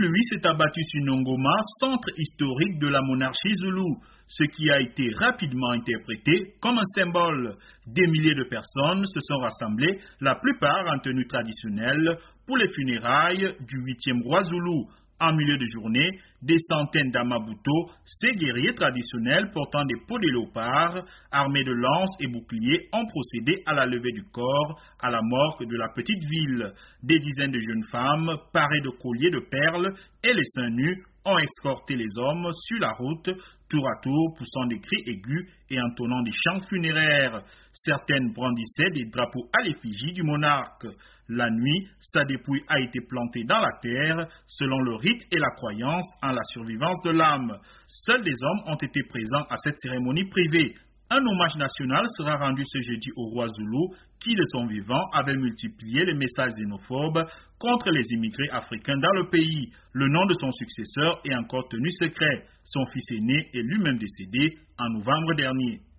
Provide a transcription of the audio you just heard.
pluie s'est abattue sur Nongoma, centre historique de la monarchie zoulou, ce qui a été rapidement interprété comme un symbole. Des milliers de personnes se sont rassemblées, la plupart en tenue traditionnelle, pour les funérailles du 8e roi zoulou. En milieu de journée, des centaines d'Amabuto, ces guerriers traditionnels portant des peaux de léopard, armés de lances et boucliers, ont procédé à la levée du corps à la morgue de la petite ville. Des dizaines de jeunes femmes, parées de colliers de perles et les seins nus, ont escorté les hommes sur la route, tour à tour, poussant des cris aigus et entonnant des chants funéraires. Certaines brandissaient des drapeaux à l'effigie du monarque. La nuit, sa dépouille a été plantée dans la terre, selon le rite et la croyance en la survivance de l'âme. Seuls des hommes ont été présents à cette cérémonie privée. Un hommage national sera rendu ce jeudi au roi Zoulou, qui de son vivant avait multiplié les messages xénophobes contre les immigrés africains dans le pays. Le nom de son successeur est encore tenu secret. Son fils aîné est lui-même décédé en novembre dernier.